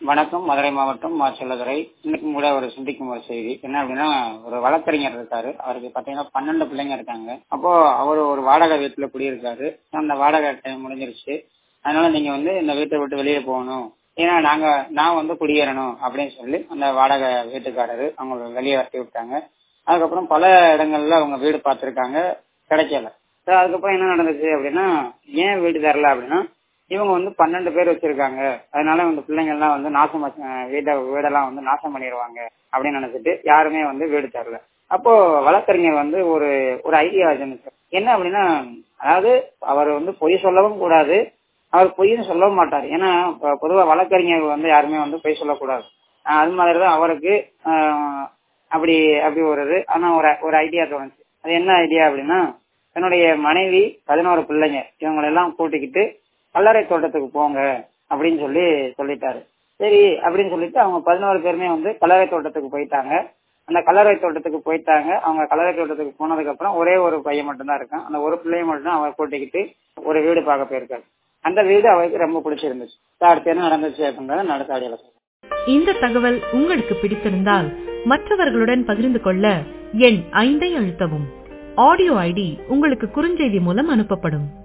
வணக்கம். மதுரை மாவட்டம் செல்லதுரை. இன்னைக்கு கூட ஒரு சிந்திக்கும் ஒரு செய்தி என்ன அப்படின்னா, ஒரு வழக்கறிஞர் இருக்காரு. அவருக்கு பாத்தீங்கன்னா 12 பிள்ளைங்க இருக்காங்க. அப்போ அவர் ஒரு வாடகை வீட்டுல குடியிருக்காரு. அந்த வாடகை டைம் முடிஞ்சிருச்சு. அதனால நீங்க இந்த வீட்டை விட்டு வெளியே போகணும், ஏன்னா நான் குடியேறணும் அப்படின்னு சொல்லி அந்த வாடகை வீட்டுக்காரரு அவங்க வெளியே வரட்டி விட்டாங்க. அதுக்கப்புறம் பல இடங்கள்ல அவங்க வீடு பார்த்திருக்காங்க, கிடைக்கல. அதுக்கப்புறம் என்ன நடந்துச்சு அப்படின்னா, ஏன் வீடு தரல அப்படின்னா, இவங்க 12 பேர் வச்சிருக்காங்க, அதனால பிள்ளைங்க எல்லாம் நாசம் வீடெல்லாம் நாசம் பண்ணிடுவாங்க அப்படின்னு நினைச்சிட்டு யாருமே வீடு தரல. அப்போ வழக்கறிஞர் ஒரு ஒரு ஐடியா வச்சிருந்துச்சு. என்ன அப்படின்னா, அதாவது அவர் பொய் சொல்லவும் கூடாது, அவர் பொய்ன்னு சொல்லவும் மாட்டார். ஏன்னா பொதுவா வழக்கறிஞர் யாருமே பொய் சொல்லக்கூடாது. அது மாதிரிதான் அவருக்கு அப்படி அப்படி ஆனா ஒரு ஐடியா தோணுச்சு. அது என்ன ஐடியா அப்படின்னா, தன்னுடைய மனைவி 11 பிள்ளைங்க இவங்களெல்லாம் கூட்டிக்கிட்டு கல்லறை தோட்டத்துக்கு போங்க அப்படின்னு சொல்லிட்டாரு. சரி அப்படின்னு சொல்லிட்டு அவங்க 11 பேருமே கல்லறை தோட்டத்துக்கு போயிட்டாங்க. அந்த கல்லறை தோட்டத்துக்கு போயிட்டாங்க. அவங்க கல்லறை தோட்டத்துக்கு போனதுக்கு அப்புறம் ஒரே ஒரு பையன் மட்டும்தான் இருக்கான். அந்த ஒரு பிள்ளைய மட்டும் அவர் கூட்டிக்கிட்டு ஒரு வீடு பார்க்க போயிருக்காரு. அந்த வீடு அவருக்கு ரொம்ப பிடிச்சிருந்துச்சு. அடுத்து என்ன நடந்துச்சு அப்படின்றத அடுத்த ஆடியோல சொல்றேன். இந்த தகவல் உங்களுக்கு பிடித்திருந்தால் மற்றவர்களுடன் பகிர்ந்து கொள்ள எண் 5 அழுத்தவும். ஆடியோ ஐடி உங்களுக்கு குறுஞ்செய்தி மூலம் அனுப்பப்படும்.